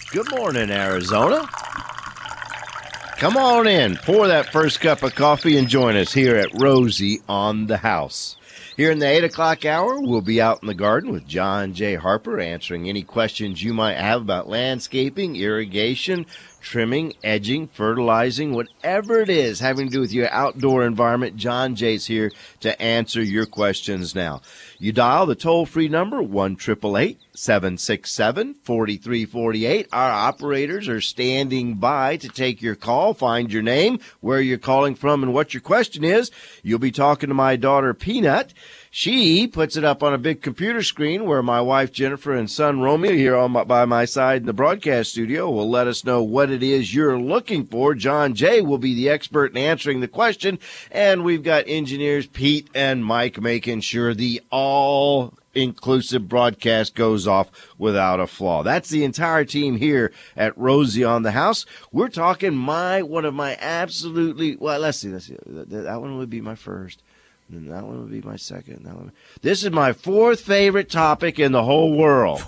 Good morning, Arizona. Come on in, pour that first cup of coffee, and join us here at Rosie on the House. Here in the 8 o'clock hour, we'll be out in the garden with John J. Harper answering any questions you might have about landscaping, irrigation, trimming, edging, fertilizing, whatever it is having to do with your outdoor environment. John Jay's here to answer your questions now. You dial the toll-free number, 1-888-767-4348. Our operators are standing by to take your call. Find your name, where you're calling from, and what your question is. You'll be talking to my daughter, Peanut. She puts it up on a big computer screen where my wife, Jennifer, and son, Romeo, here by my side in the broadcast studio, will let us know what it is you're looking for. John Jay will be the expert in answering the question, and we've got engineers Pete and Mike making sure the all-inclusive broadcast goes off without a flaw. That's the entire team here at Rosie on the House. We're talking one of my absolutely, well, let's see. That one would be my first. And that one would be my second. This is my fourth favorite topic in the whole world.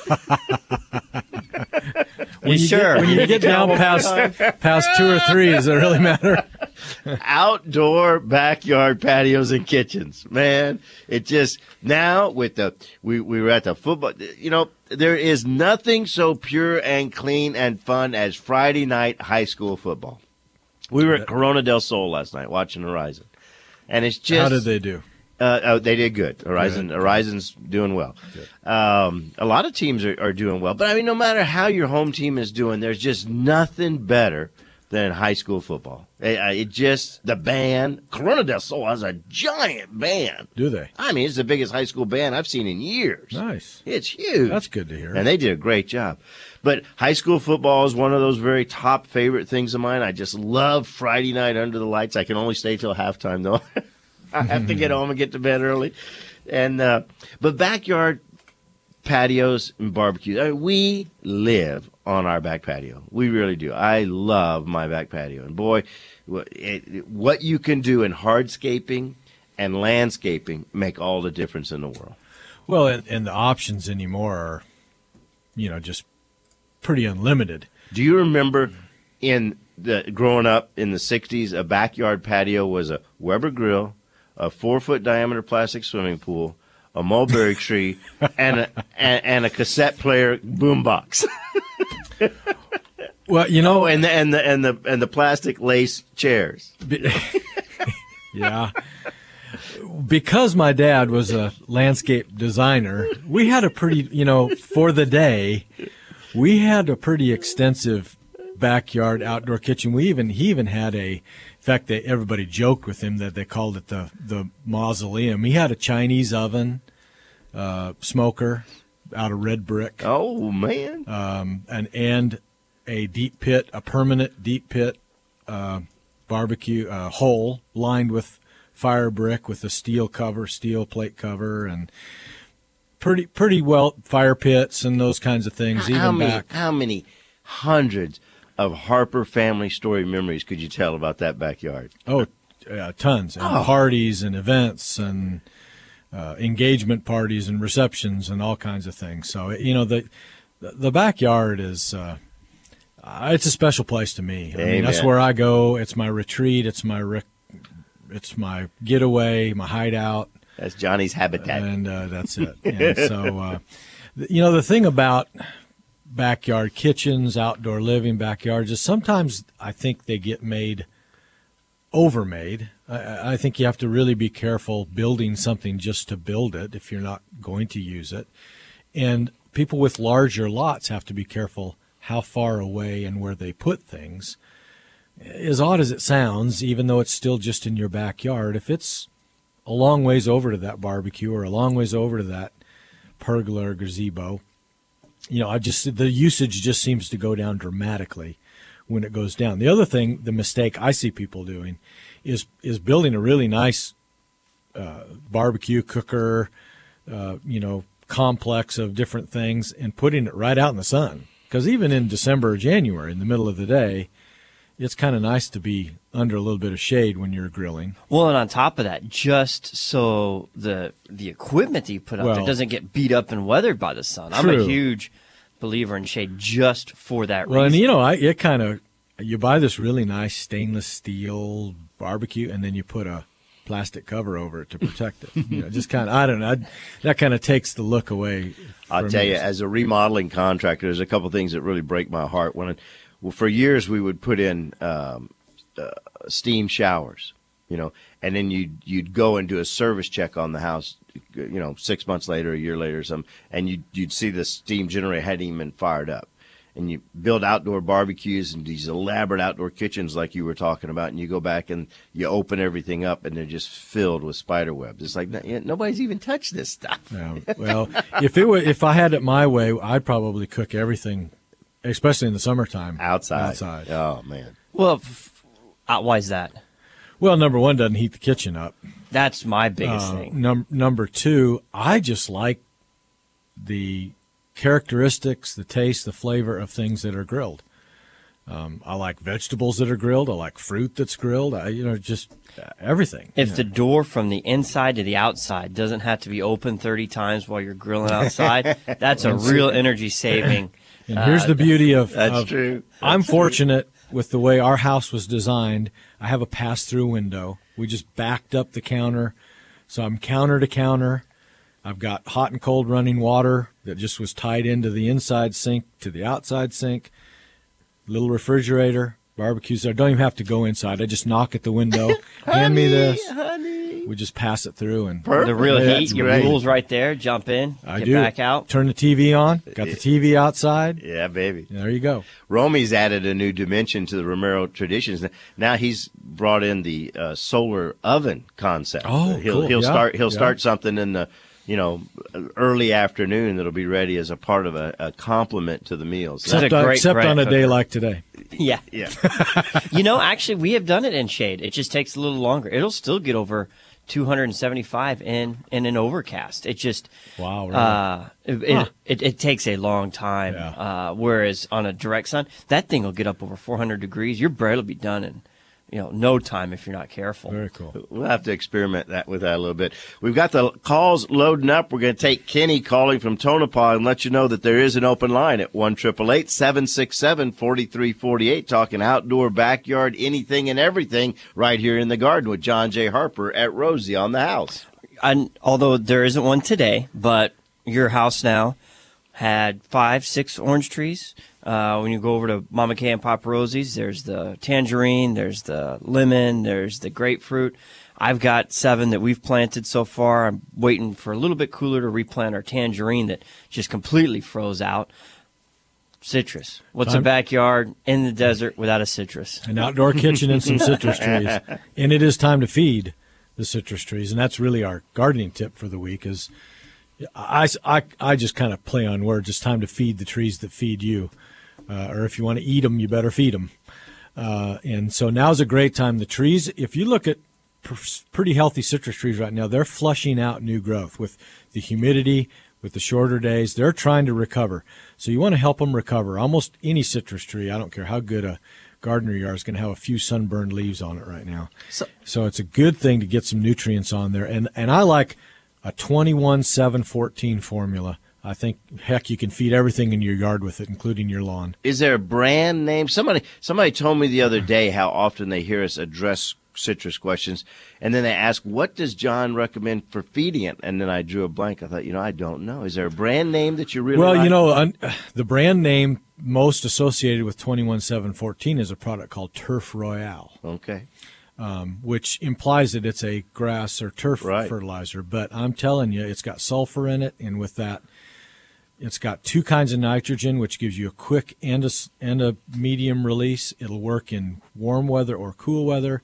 When you get down past 2 or 3, does it really matter? Outdoor backyard patios and kitchens, man. It just now with we were at the football. You know, there is nothing so pure and clean and fun as Friday night high school football. We were at Corona del Sol last night watching Horizon. And it's just. How did they do? They did good. Horizon's doing well. A lot of teams are doing well. But, I mean, no matter how your home team is doing, there's just nothing better than high school football. The band. Corona del Sol has a giant band. Do they? I mean, it's the biggest high school band I've seen in years. Nice. It's huge. That's good to hear. And they did a great job. But high school football is one of those very top favorite things of mine. I just love Friday night under the lights. I can only stay till halftime, though. I have to get home and get to bed early. And but backyard patios and barbecues. I mean, we live on our back patio. We really do. I love my back patio. And, boy, what you can do in hardscaping and landscaping make all the difference in the world. Well, and the options anymore are, just pretty unlimited. Do you remember growing up in the 60s, a backyard patio was a Weber grill, a 4-foot diameter plastic swimming pool, a mulberry tree, and a cassette player boombox. Well, and the plastic lace chairs. Yeah. Because my dad was a landscape designer, we had a pretty, for the day, we had a pretty extensive backyard outdoor kitchen. He even had in fact, everybody joked with him that they called it the mausoleum. He had a Chinese oven, smoker out of red brick. Oh, man. And a deep pit, a permanent deep pit barbecue hole lined with fire brick with a steel plate cover, and pretty well fire pits and those kinds of things. How many hundreds of Harper family story memories could you tell about that backyard? Oh, tons. And parties and events and engagement parties and receptions and all kinds of things. So, the backyard is it's a special place to me. I mean, that's where I go. It's my retreat. It's my getaway, my hideout. That's Johnny's habitat. And that's it. And so, the thing about backyard kitchens, outdoor living backyards, is sometimes I think they get overmade. I think you have to really be careful building something just to build it if you're not going to use it. And people with larger lots have to be careful how far away and where they put things. As odd as it sounds, even though it's still just in your backyard, if it's a long ways over to that barbecue or a long ways over to that pergola or gazebo, the usage just seems to go down dramatically when it goes down. The other thing, the mistake I see people doing is building a really nice barbecue cooker, complex of different things and putting it right out in the sun. Because even in December or January, in the middle of the day, it's kind of nice to be under a little bit of shade when you're grilling. Well, and on top of that, just so the equipment that you put out there doesn't get beat up and weathered by the sun. True. I'm a huge believer in shade just for that Well, reason. and you buy this really nice stainless steel barbecue, and then you put a plastic cover over it to protect it. Just kind of, I don't know, that kind of takes the look away. I'll tell you, as a remodeling contractor, there's a couple things that really break my heart. For years we would put in steam showers, and then you'd go and do a service check on the house, 6 months later, a year later, or something, and you'd see the steam generator hadn't even been fired up. And you build outdoor barbecues and these elaborate outdoor kitchens like you were talking about, and you go back and you open everything up, and they're just filled with spider webs. It's like nobody's even touched this stuff. Yeah, well, if I had it my way, I'd probably cook everything, especially in the summertime, Outside. Oh, man. Well, why is that? Well, number one, doesn't heat the kitchen up. That's my biggest thing. Number two, I just like the characteristics, the taste, the flavor of things that are grilled. I like vegetables that are grilled. I like fruit that's grilled. Just everything. If the door from the inside to the outside doesn't have to be open 30 times while you're grilling outside, that's a real energy saving. And here's the beauty of That's true. I'm fortunate with the way our house was designed. I have a pass-through window. We just backed up the counter, so I'm counter to counter. I've got hot and cold running water that just was tied into the inside sink to the outside sink. Little refrigerator, barbecues there. Don't even have to go inside. I just knock at the window, hand me this. Honey. We just pass it through. And The real Yeah, heat, that's your great. rules right there, jump in, I get do. back out. Turn the TV on. Got the TV outside. Yeah, baby. There you go. Romy's added a new dimension to the Romero traditions. Now he's brought in the solar oven concept. Oh, he'll cool. Yeah. start something in the early afternoon that'll be ready as a part of a complement to the meals. Such a great Except on a bread day cooker. like today. Yeah. Yeah. Actually, we have done it in shade. It just takes a little longer. It'll still get over 275 in an overcast. It just Wow. Really? it takes a long time. Yeah. Whereas on a direct sun, that thing will get up over 400 degrees. Your bread will be done in no time if you're not careful. Very cool. We'll have to experiment with that a little bit. We've got the calls loading up. We're going to take Kenny calling from Tonopah and let you know that there is an open line at 1-888-767-4348, talking outdoor, backyard, anything and everything right here in the garden with John J. Harper at Rosie on the House. And although there isn't one today, but your house now had 5-6 orange trees. When you go over to Mama Kay and Papa Rosie's, there's the tangerine, there's the lemon, there's the grapefruit. I've got 7 that we've planted so far. I'm waiting for a little bit cooler to replant our tangerine that just completely froze out. Citrus. What's a backyard in the desert without a citrus? An outdoor kitchen and some citrus trees. And it is time to feed the citrus trees. And that's really our gardening tip for the week is I just kind of play on words. It's time to feed the trees that feed you. Or if you want to eat them, you better feed them. And so now's a great time. The trees, if you look at pretty healthy citrus trees right now, they're flushing out new growth with the humidity, with the shorter days. They're trying to recover. So you want to help them recover. Almost any citrus tree, I don't care how good a gardener you are, is going to have a few sunburned leaves on it right now. So it's a good thing to get some nutrients on there. And I like a 21-7-14 formula. I think, heck, you can feed everything in your yard with it, including your lawn. Is there a brand name? Somebody told me the other day how often they hear us address citrus questions, and then they ask, what does John recommend for feeding it? And then I drew a blank. I thought, I don't know. Is there a brand name that you really like? The brand name most associated with 21-7-14 is a product called Turf Royale. Okay. Which implies that it's a grass or turf Right. fertilizer. But I'm telling you, it's got sulfur in it, and with that, it's got 2 kinds of nitrogen, which gives you a quick and a medium release. It'll work in warm weather or cool weather.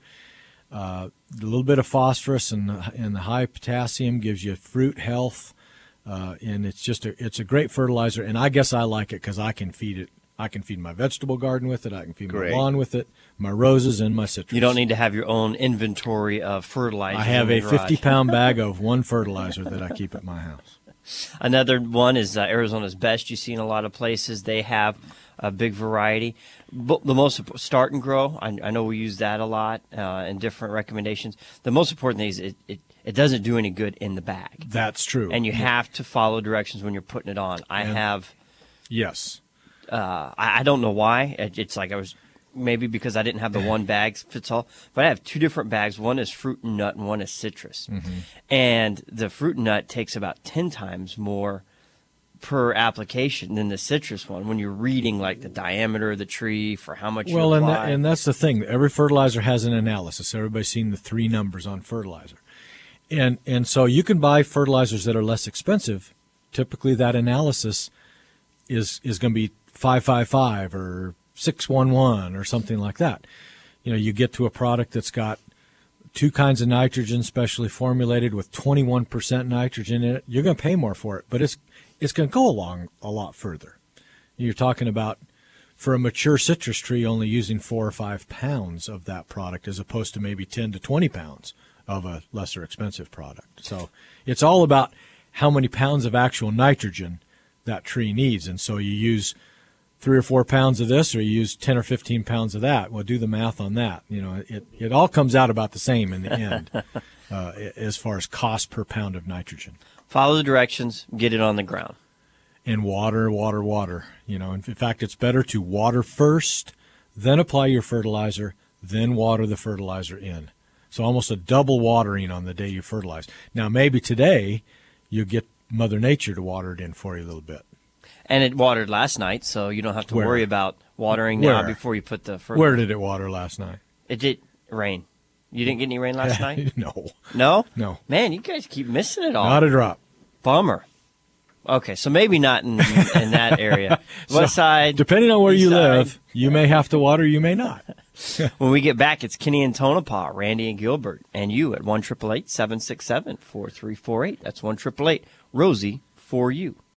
A little bit of phosphorus and the high potassium gives you fruit health, and it's a great fertilizer. And I guess I like it because I can feed it. I can feed my vegetable garden with it. I can feed Great. my lawn with it, my roses and my citrus. You don't need to have your own inventory of fertilizer. I have in a the garage. 50-pound bag of one fertilizer that I keep at my house. Another one is Arizona's Best. You see in a lot of places. They have a big variety. But the most Start and Grow, I know we use that a lot in different recommendations. The most important thing is it doesn't do any good in the bag. That's true. And you have to follow directions when you're putting it on. I have Yes. I don't know why. It's like I was maybe because I didn't have the one bag fits all, but I have two different bags. One is fruit and nut, and one is citrus. And the fruit and nut takes about 10 times more per application than the citrus one when you're reading like the diameter of the tree for how much you apply. And that's the thing. Every fertilizer has an analysis. Everybody's seen the 3 numbers on fertilizer. And so you can buy fertilizers that are less expensive. Typically that analysis is going to be 555 or 611 or something like that. You get to a product that's got 2 kinds of nitrogen specially formulated with 21% nitrogen in it. You're going to pay more for it, but it's going to go along a lot further. You're talking about, for a mature citrus tree, only using 4 or 5 pounds of that product as opposed to maybe 10 to 20 pounds of a lesser expensive product. So it's all about how many pounds of actual nitrogen that tree needs. And so you use 3 or 4 pounds of this, or you use 10 or 15 pounds of that. Well, do the math on that. It all comes out about the same in the end as far as cost per pound of nitrogen. Follow the directions, get it on the ground. And water. In fact, it's better to water first, then apply your fertilizer, then water the fertilizer in. So almost a double watering on the day you fertilize. Now, maybe today you get Mother Nature to water it in for you a little bit. And it watered last night, so you don't have to worry about watering now before you put the fertilizer. Where did it water last night? It did rain. You didn't get any rain last night? No. No? No. Man, you guys keep missing it all. Not a drop. Bummer. Okay, so maybe not in that area. West side. Depending on where you live, you may have to water, you may not. When we get back, it's Kenny and Tonopah, Randy and Gilbert, and you at 1-888-767-4348. That's 1-888-ROSIE for you.